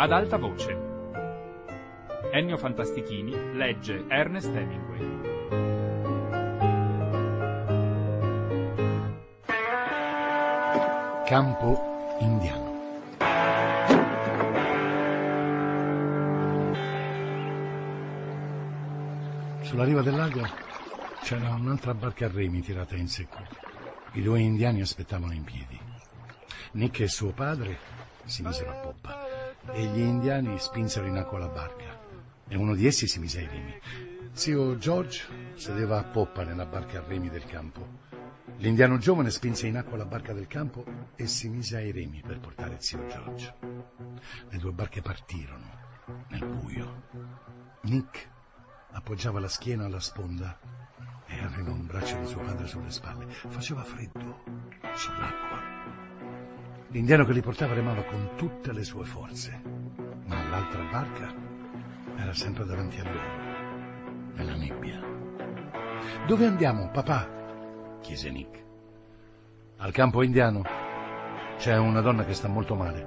ad alta voce. Ennio Fantastichini legge Ernest Hemingway. Campo indiano. Sulla riva del lago c'era un'altra barca a remi tirata in secco. I due indiani aspettavano in piedi. Nick e suo padre si misero a poppa e gli indiani spinsero in acqua la barca e uno di essi si mise ai remi. Zio George sedeva a poppa nella barca a remi del campo. L'indiano giovane spinse in acqua la barca del campo e si mise ai remi per portare zio George. Le due barche partirono nel buio. Nick appoggiava la schiena alla sponda e aveva un braccio di suo padre sulle spalle. Faceva freddo sull'acqua. L'indiano che li portava remava con tutte le sue forze, ma l'altra barca era sempre davanti a loro, nella nebbia. «Dove andiamo, papà?» chiese Nick. «Al campo indiano. C'è una donna che sta molto male».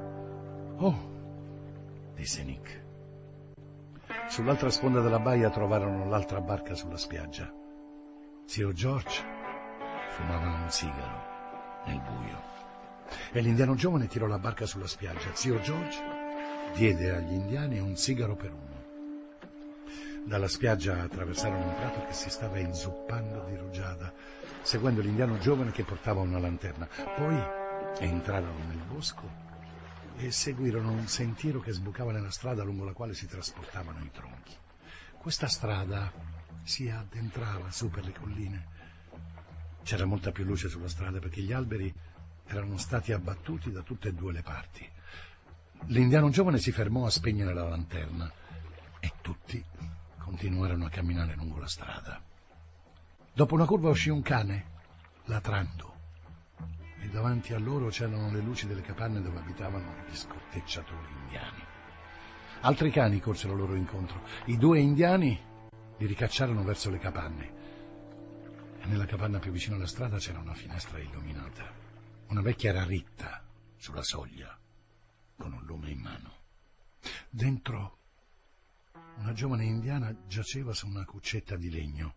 «Oh», disse Nick. Sull'altra sponda della baia trovarono l'altra barca sulla spiaggia. Zio George fumava un sigaro nel buio e l'indiano giovane tirò la barca sulla spiaggia. Zio George diede agli indiani un sigaro per uno. Dalla spiaggia attraversarono un prato che si stava inzuppando di rugiada, seguendo l'indiano giovane che portava una lanterna. Poi entrarono nel bosco e seguirono un sentiero che sbucava nella strada lungo la quale si trasportavano i tronchi. Questa strada si addentrava su per le colline. C'era molta più luce sulla strada perché gli alberi erano stati abbattuti da tutte e due le parti. L'indiano giovane si fermò a spegnere la lanterna e tutti continuarono a camminare lungo la strada. Dopo una curva uscì un cane, latrando, e davanti a loro c'erano le luci delle capanne dove abitavano gli scortecciatori indiani. Altri cani corsero loro incontro. I due indiani li ricacciarono verso le capanne. E nella capanna più vicino alla strada c'era una finestra illuminata. Una vecchia era ritta sulla soglia, con un lume in mano. Dentro una giovane indiana giaceva su una cuccetta di legno.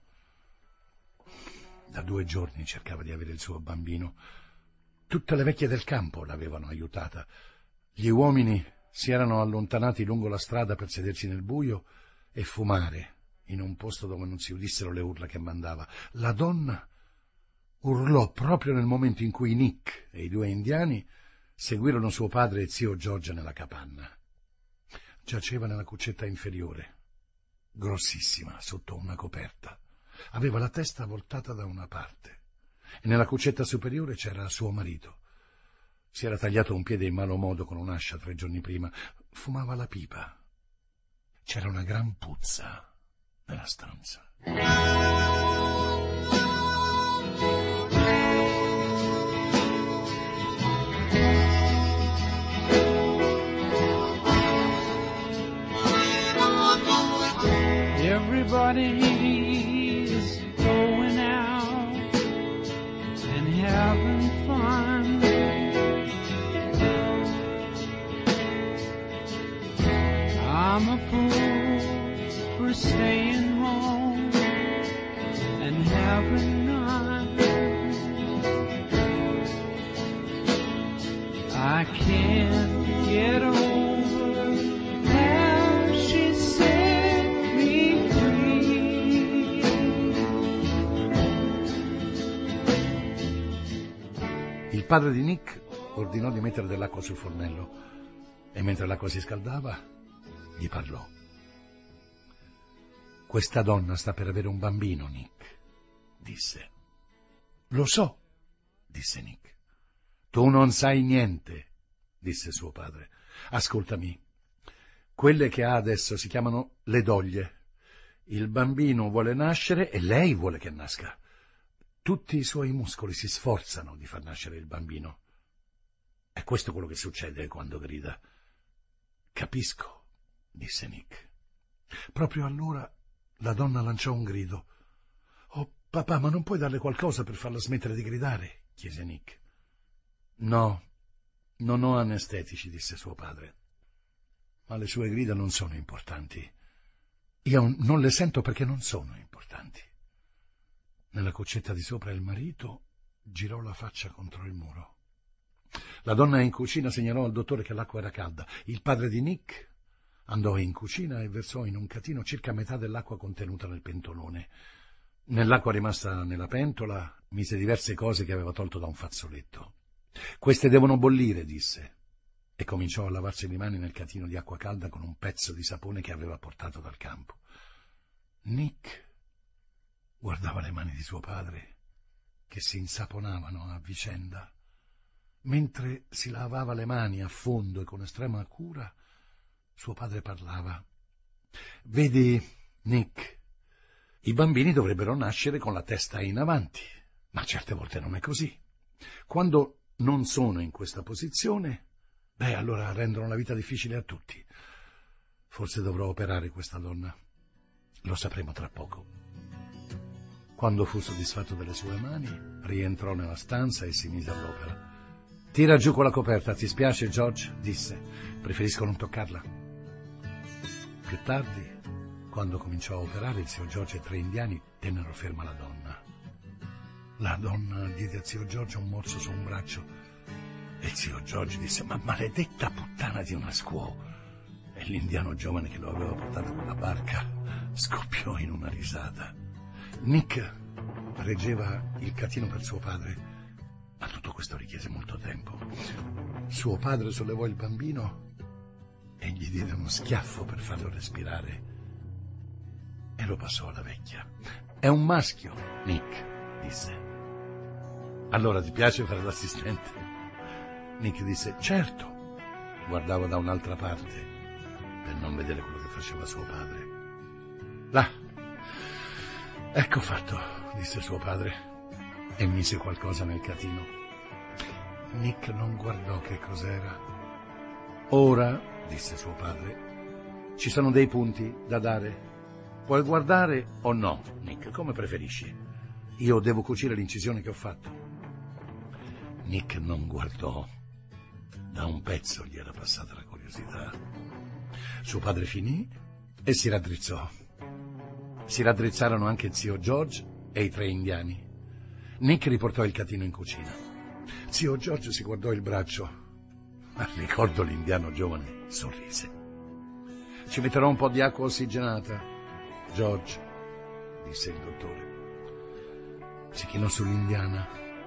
Da 2 giorni cercava di avere il suo bambino. Tutte le vecchie del campo l'avevano aiutata. Gli uomini si erano allontanati lungo la strada per sedersi nel buio e fumare in un posto dove non si udissero le urla che mandava. La donna urlò proprio nel momento in cui Nick e i 2 indiani seguirono suo padre e zio George nella capanna. Giaceva nella cuccetta inferiore, grossissima, sotto una coperta. Aveva la testa voltata da una parte e nella cuccetta superiore c'era suo marito. Si era tagliato un piede in malo modo con un'ascia 3 giorni prima. Fumava la pipa. C'era una gran puzza nella stanza. Everybody's going out and having fun. I'm a fool for staying home and having none. I can't get over how she set me free. Il padre di Nick ordinò di mettere dell'acqua sul fornello e mentre l'acqua si scaldava gli parlò. «Questa donna sta per avere un bambino, Nick», disse. «Lo so», disse Nick. «Tu non sai niente», disse suo padre. «Ascoltami, quelle che ha adesso si chiamano le doglie. Il bambino vuole nascere e lei vuole che nasca. Tutti i suoi muscoli si sforzano di far nascere il bambino. È questo quello che succede quando grida». «Capisco», disse Nick. Proprio allora la donna lanciò un grido. «Oh, papà, ma non puoi darle qualcosa per farla smettere di gridare?» chiese Nick. «No, non ho anestetici», disse suo padre. ma le sue grida non sono importanti. Io non le sento perché non sono importanti. Nella cuccetta di sopra il marito girò la faccia contro il muro. La donna in cucina segnalò al dottore che l'acqua era calda. Il padre di Nick andò in cucina e versò in un catino circa metà dell'acqua contenuta nel pentolone. Nell'acqua rimasta nella pentola mise diverse cose che aveva tolto da un fazzoletto. «Queste devono bollire», disse, e cominciò a lavarsi le mani nel catino di acqua calda con un pezzo di sapone che aveva portato dal campo. Nick guardava le mani di suo padre, che si insaponavano a vicenda. Mentre si lavava le mani a fondo e con estrema cura, suo padre parlava. «Vedi, Nick, i bambini dovrebbero nascere con la testa in avanti, ma certe volte non è così. Quando non sono in questa posizione, allora rendono la vita difficile a tutti. Forse dovrò operare questa donna. Lo sapremo tra poco». Quando fu soddisfatto delle sue mani, rientrò nella stanza e si mise all'opera. «Tira giù quella coperta, ti spiace, George?» disse. «Preferisco non toccarla». Più tardi, quando cominciò a operare, il zio George e 3 indiani tennero ferma la donna. La donna diede a zio George un morso su un braccio e zio George disse: «Ma maledetta puttana di una squaw!» E l'indiano giovane che lo aveva portato con la barca scoppiò in una risata. Nick reggeva il catino per suo padre, ma tutto questo richiese molto tempo. Suo padre sollevò il bambino e gli diede uno schiaffo per farlo respirare e lo passò alla vecchia. «È un maschio, Nick», disse. «Allora ti piace fare l'assistente?» Nick disse: «Certo». Guardava da un'altra parte per non vedere quello che faceva suo padre. «Là, ecco fatto», disse suo padre e mise qualcosa nel catino. Nick non guardò che cos'era. «Ora», disse suo padre, «ci sono dei punti da dare. Puoi guardare o no, Nick, come preferisci. Io devo cucire l'incisione che ho fatto». Nick non guardò. Da un pezzo gli era passata la curiosità. Suo padre finì e si raddrizzò. Si raddrizzarono anche zio George e i 3 indiani. Nick riportò il catino in cucina. Zio George si guardò il braccio. Al ricordo l'indiano giovane sorrise. «Ci metterò un po' di acqua ossigenata, George», disse il dottore. Si chinò sull'indiana.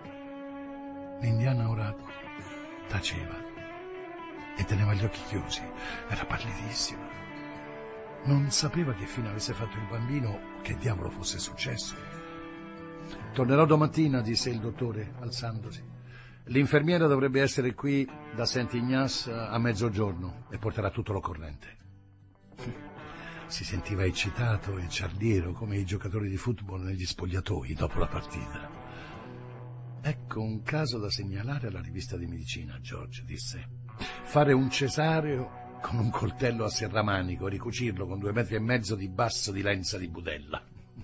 L'indiana ora taceva e teneva gli occhi chiusi. Era pallidissima. Non sapeva che fine avesse fatto il bambino, che diavolo fosse successo. «Tornerò domattina», disse il dottore, alzandosi. «L'infermiera dovrebbe essere qui da Saint-Ignace a mezzogiorno e porterà tutto l'occorrente». Si sentiva eccitato e ciardiero come i giocatori di football negli spogliatoi dopo la partita. «Ecco un caso da segnalare alla rivista di medicina, George», disse. «Fare un cesareo con un coltello a serramanico e ricucirlo con 2,5 metri di basso di lenza di budella».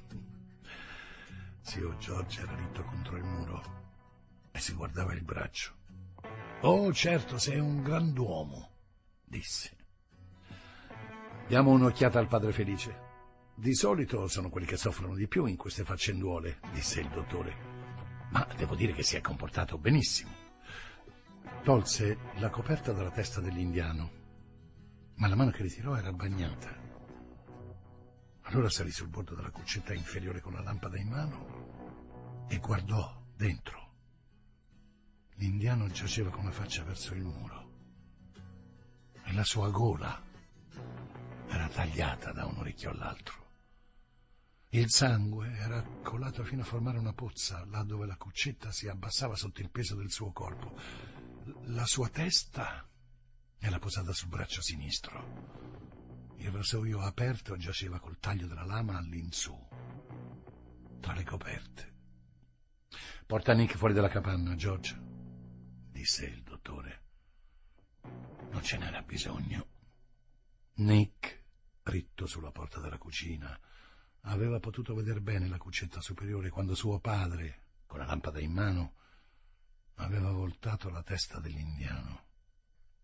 Zio George era ritto contro il muro e si guardava il braccio. «Oh, certo, sei un grand'uomo», disse. «Diamo un'occhiata al padre Felice. Di solito sono quelli che soffrono di più in queste faccenduole», disse il dottore. «Ma devo dire che si è comportato benissimo». Tolse la coperta dalla testa dell'indiano, ma la mano che ritirò era bagnata. Allora salì sul bordo della cuccetta inferiore con la lampada in mano e guardò dentro. L'indiano giaceva con la faccia verso il muro e la sua gola era tagliata da un orecchio all'altro. Il sangue era colato fino a formare una pozza là dove la cuccetta si abbassava sotto il peso del suo corpo. La sua testa era posata sul braccio sinistro. Il rasoio aperto giaceva col taglio della lama all'insù, tra le coperte. «Porta Nick fuori dalla capanna, George», disse il dottore. Non ce n'era bisogno. Nick, ritto sulla porta della cucina, aveva potuto veder bene la cuccetta superiore quando suo padre, con la lampada in mano, aveva voltato la testa dell'indiano.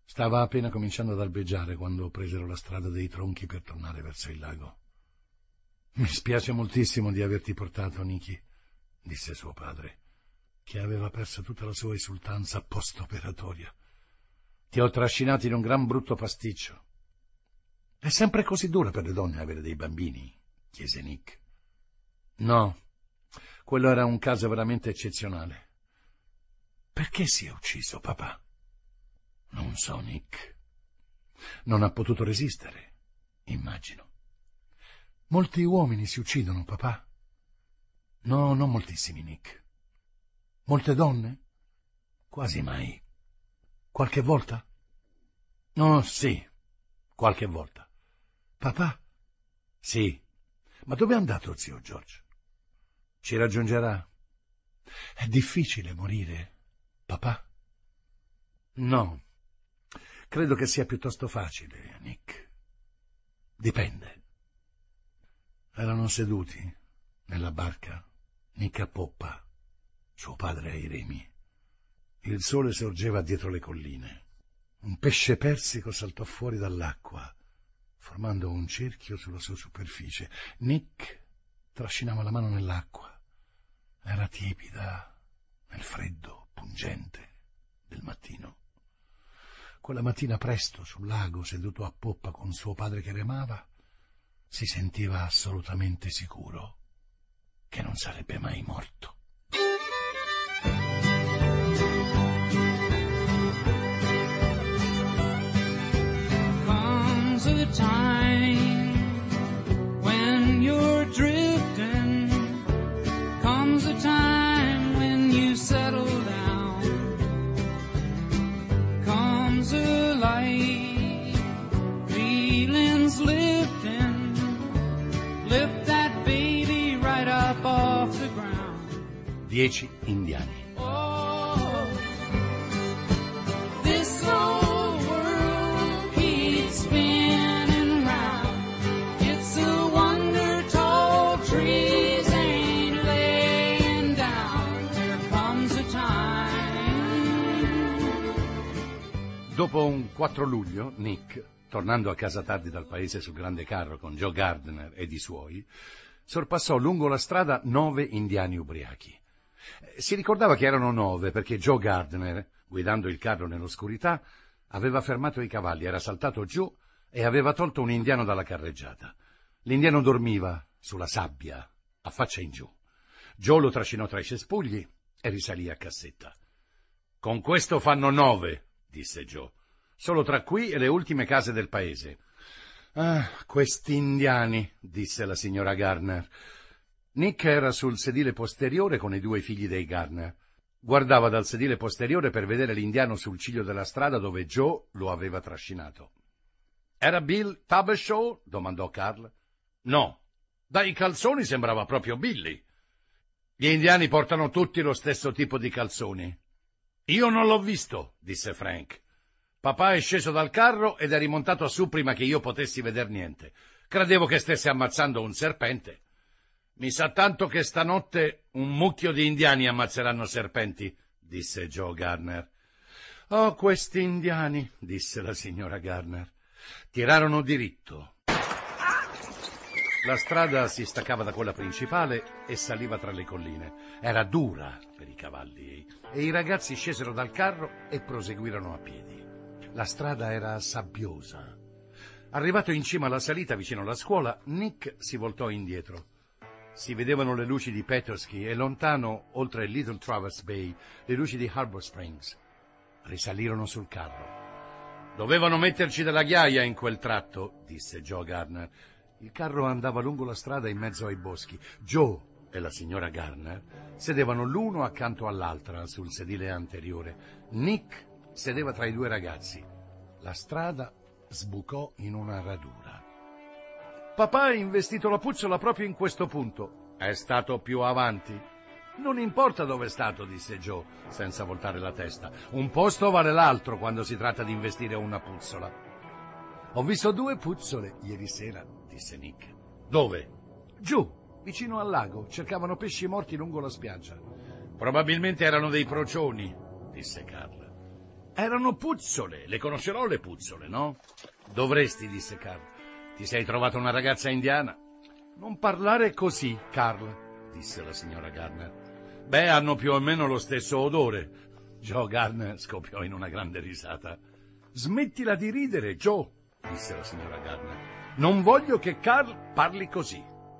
Stava appena cominciando ad albeggiare quando presero la strada dei tronchi per tornare verso il lago. «Mi spiace moltissimo di averti portato, Nicky», disse suo padre, che aveva perso tutta la sua esultanza post-operatoria. «Ti ho trascinato in un gran brutto pasticcio». «È sempre così dura per le donne avere dei bambini?» chiese Nick. «No, quello era un caso veramente eccezionale». «Perché si è ucciso, papà?» «Non so, Nick. Non ha potuto resistere, immagino». «Molti uomini si uccidono, papà?» «No, non moltissimi, Nick». «Molte donne?» «Quasi mai». «Qualche volta?» «No, sì, qualche volta». «Papà?» «Sì. Ma dove è andato zio George?» «Ci raggiungerà». «È difficile morire, papà?» «No, credo che sia piuttosto facile, Nick. Dipende». Erano seduti nella barca, Nick a poppa, suo padre ai remi. Il sole sorgeva dietro le colline. Un pesce persico saltò fuori dall'acqua, formando un cerchio sulla sua superficie. Nick trascinava la mano nell'acqua. Era tiepida nel freddo pungente del mattino. Quella mattina presto, sul lago, seduto a poppa con suo padre che remava, si sentiva assolutamente sicuro che non sarebbe mai morto. Comes a time when you're drifting, comes a time when you settle down, comes a light, feelings lifting, lift that baby right up off the ground. 10 indiani. Oh, this old world keeps spinning round. It's a wonder tall trees ain't laying down. There comes a time. Dopo un 4 luglio, Nick, tornando a casa tardi dal paese sul grande carro con Joe Gardner ed i suoi, sorpassò lungo la strada 9 indiani ubriachi. Si ricordava che erano 9 perché Joe Gardner, guidando il carro nell'oscurità, aveva fermato i cavalli, era saltato giù e aveva tolto un indiano dalla carreggiata. L'indiano dormiva sulla sabbia, a faccia in giù. Joe lo trascinò tra i cespugli e risalì a cassetta. «Con questo fanno 9», disse Joe. «Solo tra qui e le ultime case del paese». «Ah, questi indiani», disse la signora Gardner. Nick era sul sedile posteriore con i 2 figli dei Gardner. Guardava dal sedile posteriore per vedere l'indiano sul ciglio della strada dove Joe lo aveva trascinato. «Era Bill Tabershaw?» domandò Carl. «No, dai calzoni sembrava proprio Billy. Gli indiani portano tutti lo stesso tipo di calzoni». «Io non l'ho visto», disse Frank. «Papà è sceso dal carro ed è rimontato su prima che io potessi veder niente. Credevo che stesse ammazzando un serpente». «Mi sa tanto che stanotte un mucchio di indiani ammazzeranno serpenti», disse Joe Gardner. «Oh, questi indiani», disse la signora Gardner. Tirarono diritto. La strada si staccava da quella principale e saliva tra le colline. Era dura per i cavalli e i ragazzi scesero dal carro e proseguirono a piedi. La strada era sabbiosa. Arrivato in cima alla salita vicino alla scuola, Nick si voltò indietro. Si vedevano le luci di Petoskey e lontano, oltre Little Traverse Bay, le luci di Harbor Springs. Risalirono sul carro. «Dovevano metterci della ghiaia in quel tratto», disse Joe Gardner. Il carro andava lungo la strada in mezzo ai boschi. Joe e la signora Gardner sedevano l'uno accanto all'altra sul sedile anteriore. Nick sedeva tra i 2 ragazzi. La strada sbucò in una radura. «Papà ha investito la puzzola proprio in questo punto». «È stato più avanti». «Non importa dove è stato», disse Joe, senza voltare la testa. «Un posto vale l'altro quando si tratta di investire una puzzola». «Ho visto 2 puzzole ieri sera», disse Nick. «Dove?» «Giù, vicino al lago. Cercavano pesci morti lungo la spiaggia». «Probabilmente erano dei procioni», disse Carl. Erano puzzole, le conoscerò le puzzole, no? Dovresti, disse Carl. Ti sei trovato una ragazza indiana? Non parlare così, Carl, disse la signora Garner. Beh, hanno più o meno lo stesso odore. Joe Garner scoppiò in una grande risata. Smettila di ridere, Joe, disse la signora Garner. Non voglio che Carl parli così.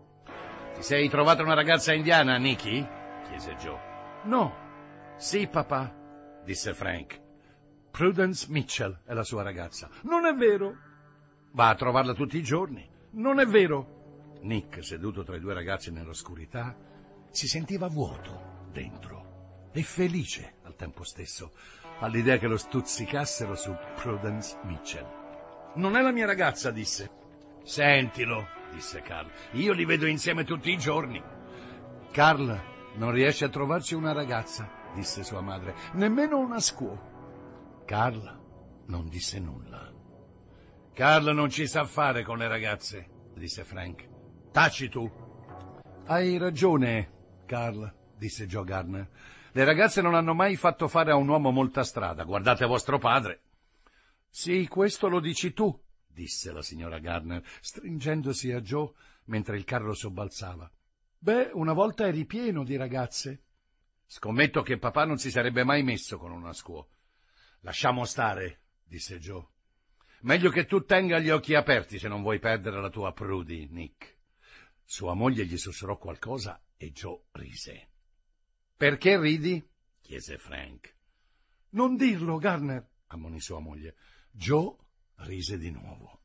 Ti sei trovato una ragazza indiana, Nicky? Chiese Joe. No. Sì, papà, disse Frank. Prudence Mitchell è la sua ragazza. Non è vero. Va a trovarla tutti i giorni. Non è vero. Nick, seduto tra i due ragazzi nell'oscurità, si sentiva vuoto dentro e felice al tempo stesso all'idea che lo stuzzicassero su Prudence Mitchell. Non è la mia ragazza, disse. Sentilo, disse Carl. Io li vedo insieme tutti i giorni. Carl non riesce a trovarci una ragazza, disse sua madre, nemmeno una scuola. Carl non disse nulla. Carl non ci sa fare con le ragazze, disse Frank. Taci tu. Hai ragione, Carl, disse Joe Garner. Le ragazze non hanno mai fatto fare a un uomo molta strada. Guardate vostro padre. Sì, questo lo dici tu, disse la signora Garner, stringendosi a Joe mentre il carro sobbalzava. Beh, una volta eri pieno di ragazze. Scommetto che papà non si sarebbe mai messo con una scuola. Lasciamo stare, disse Joe. Meglio che tu tenga gli occhi aperti se non vuoi perdere la tua Prudy, Nick. Sua moglie gli sussurrò qualcosa e Joe rise. Perché ridi? Chiese Frank. Non dirlo, Garner, ammonì sua moglie. Joe rise di nuovo.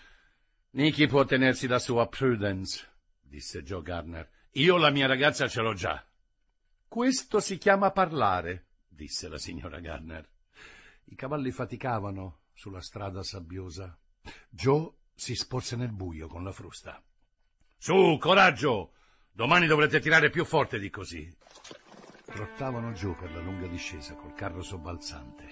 Nicky può tenersi la sua Prudence, disse Joe Garner. Io la mia ragazza ce l'ho già. Questo si chiama parlare, disse la signora Garner. I cavalli faticavano sulla strada sabbiosa. Joe si sporse nel buio con la frusta. Su, coraggio! Domani dovrete tirare più forte di così. Trottavano giù per la lunga discesa col carro sobbalzante.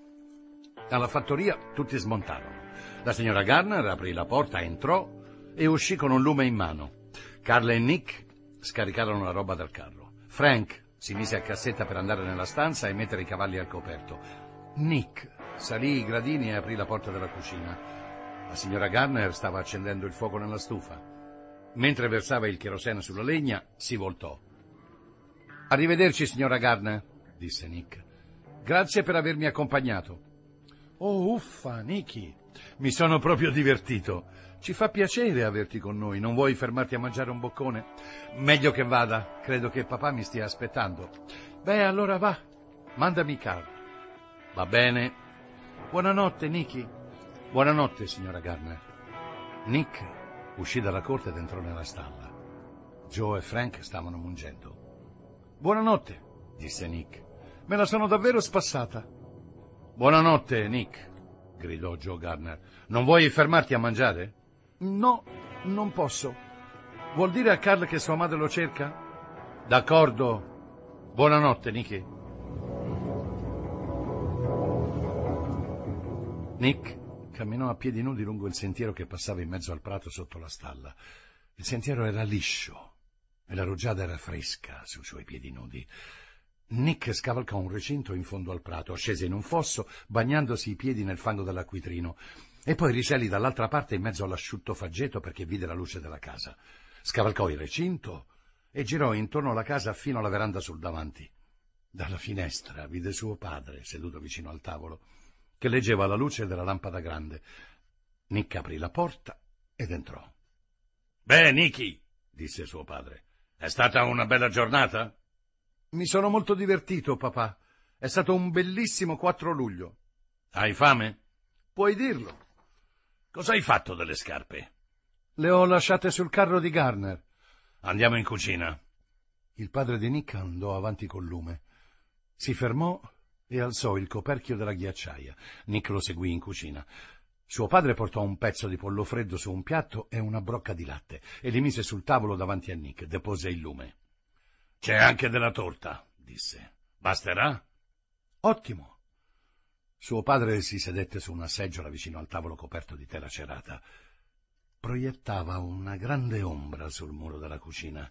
Alla fattoria tutti smontarono. La signora Garner aprì la porta, entrò e uscì con un lume in mano. Carl e Nick scaricarono la roba dal carro. Frank si mise a cassetta per andare nella stanza e mettere i cavalli al coperto. Nick salì i gradini e aprì la porta della cucina. La signora Garner stava accendendo il fuoco nella stufa. Mentre versava il cherosene sulla legna, si voltò. Arrivederci, signora Garner, disse Nick. Grazie per avermi accompagnato. Oh, uffa, Nicky, mi sono proprio divertito. Ci fa piacere averti con noi. Non vuoi fermarti a mangiare un boccone? Meglio che vada. Credo che papà mi stia aspettando. Beh, allora va. Mandami Carl. Va bene. Buonanotte, Nicky. Buonanotte, signora Garner. Nick uscì dalla corte ed entrò nella stalla. Joe e Frank stavano mungendo. Buonanotte, disse Nick. Me la sono davvero spassata. Buonanotte, Nick, gridò Joe Garner. Non vuoi fermarti a mangiare? No, non posso. Vuol dire a Carl che sua madre lo cerca? D'accordo. Buonanotte, Nicky. Nick camminò a piedi nudi lungo il sentiero che passava in mezzo al prato sotto la stalla. Il sentiero era liscio e la rugiada era fresca sui suoi piedi nudi. Nick scavalcò un recinto in fondo al prato, scese in un fosso, bagnandosi i piedi nel fango dell'acquitrino, e poi risalì dall'altra parte in mezzo all'asciutto faggeta perché vide la luce della casa. Scavalcò il recinto e girò intorno alla casa fino alla veranda sul davanti. Dalla finestra vide suo padre, seduto vicino al tavolo, che leggeva alla luce della lampada grande. Nick aprì la porta ed entrò. «Beh, Nicky», disse suo padre, «è stata una bella giornata?» «Mi sono molto divertito, papà. È stato un bellissimo 4 luglio. Hai fame?» «Puoi dirlo». «Cosa hai fatto delle scarpe?» «Le ho lasciate sul carro di Garner». «Andiamo in cucina». Il padre di Nick andò avanti col lume. Si fermò e alzò il coperchio della ghiacciaia. Nick lo seguì in cucina. Suo padre portò un pezzo di pollo freddo su un piatto e una brocca di latte e li mise sul tavolo davanti a Nick. Depose il lume. «C'è anche della torta», disse. «Basterà?» «Ottimo». Suo padre si sedette su una seggiola vicino al tavolo coperto di tela cerata. Proiettava una grande ombra sul muro della cucina.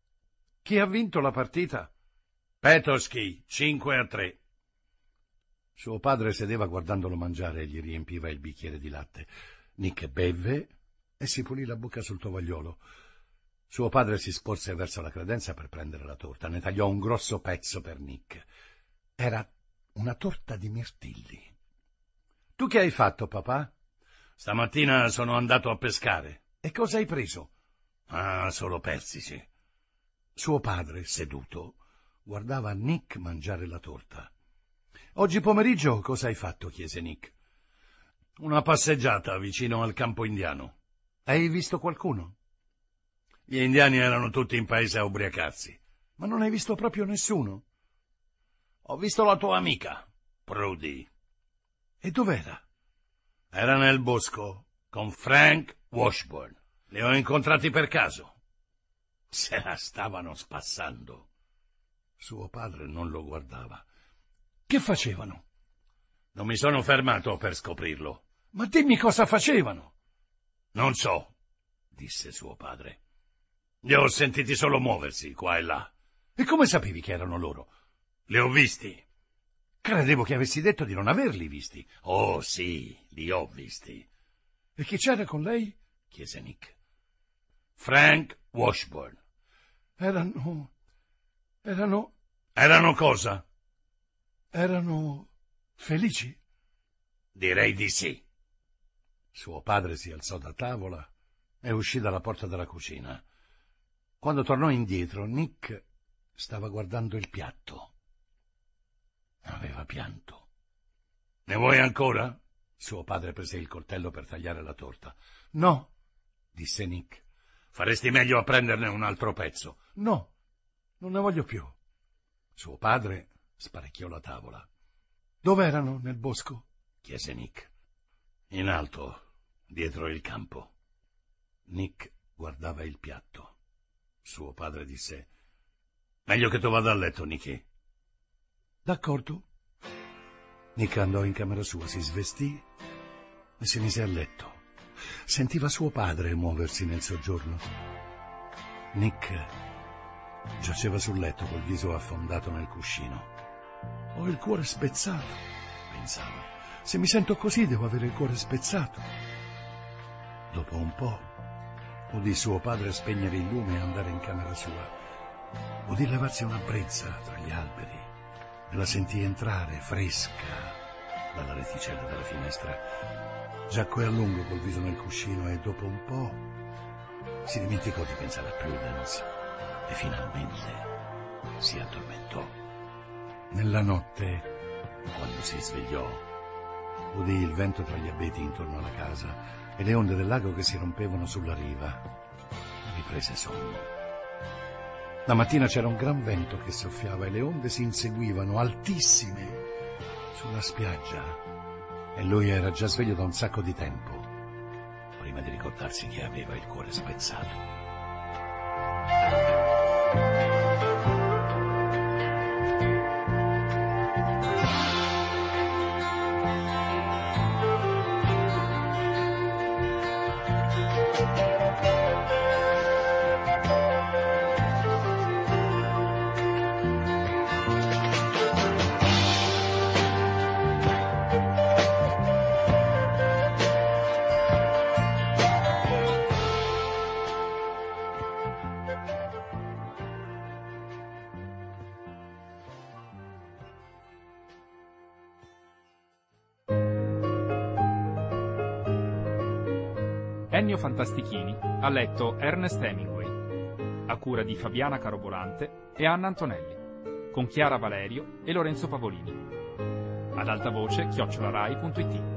«Chi ha vinto la partita?» «Petoskey, 5-3. Suo padre sedeva guardandolo mangiare e gli riempiva il bicchiere di latte. Nick bevve e si pulì la bocca sul tovagliolo. Suo padre si sporse verso la credenza per prendere la torta. Ne tagliò un grosso pezzo per Nick. Era una torta di mirtilli. «Tu che hai fatto, papà?» «Stamattina sono andato a pescare». «E cosa hai preso?» «Ah, solo persici». Suo padre, seduto, guardava Nick mangiare la torta. «Oggi pomeriggio cosa hai fatto?» chiese Nick. «Una passeggiata vicino al campo indiano». «Hai visto qualcuno?» «Gli indiani erano tutti in paese a ubriacarsi». «Ma non hai visto proprio nessuno?» «Ho visto la tua amica, Prudy». «E dov'era?» «Era nel bosco con Frank Washburn. Li ho incontrati per caso. Se la stavano spassando». Suo padre non lo guardava. «Che facevano?» «Non mi sono fermato per scoprirlo». «Ma dimmi cosa facevano!» «Non so», disse suo padre. «Li ho sentiti solo muoversi qua e là». «E come sapevi che erano loro?» «Li ho visti». «Credevo che avessi detto di non averli visti». «Oh, sì, li ho visti». «E chi c'era con lei?» chiese Nick. «Frank Washburn». Erano cosa?» «Erano felici?» «Direi di sì». Suo padre si alzò da tavola e uscì dalla porta della cucina. Quando tornò indietro, Nick stava guardando il piatto. Aveva pianto. «Ne vuoi ancora?» Suo padre prese il coltello per tagliare la torta. «No», disse Nick. «Faresti meglio a prenderne un altro pezzo». «No, non ne voglio più». Suo padre sparecchiò la tavola. «Dove erano nel bosco?» chiese Nick. «In alto, dietro il campo». Nick guardava il piatto. Suo padre disse: «Meglio che tu vada a letto, Nicky». «D'accordo». Nick andò in camera sua, si svestì e si mise a letto. Sentiva suo padre muoversi nel soggiorno. Nick giaceva sul letto col viso affondato nel cuscino. «Ho il cuore spezzato», pensava. «Se mi sento così devo avere il cuore spezzato». Dopo un po' udì suo padre spegnere il lume e andare in camera sua. Udì levarsi una brezza tra gli alberi e la sentì entrare fresca dalla reticella della finestra. Giacque a lungo col viso nel cuscino e dopo un po' si dimenticò di pensare a Prudence e finalmente si addormentò. Nella notte, quando si svegliò, udì il vento tra gli abeti intorno alla casa e le onde del lago che si rompevano sulla riva. Riprese sonno. La mattina c'era un gran vento che soffiava e le onde si inseguivano altissime sulla spiaggia e lui era già sveglio da un sacco di tempo prima di ricordarsi che aveva il cuore spezzato. Ennio Fantastichini ha letto Ernest Hemingway, a cura di Fabiana Carobolante e Anna Antonelli, con Chiara Valerio e Lorenzo Pavolini. Ad alta voce @rai.it